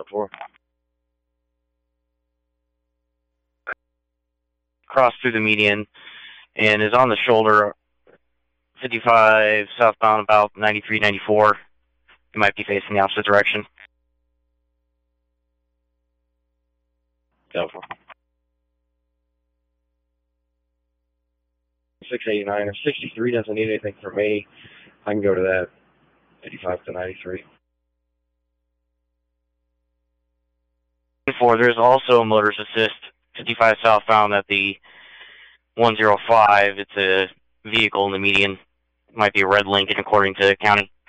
4. Crossed through the median and is on the shoulder, 55 southbound, about 93, 94. You might be facing the opposite direction. 4. 689 or 63 doesn't need anything from me. I can go to that. 85 to 93. 4, there's also a motorist assist, 55 southbound at the 105. It's a vehicle in the median. It might be a red Lincoln according to county.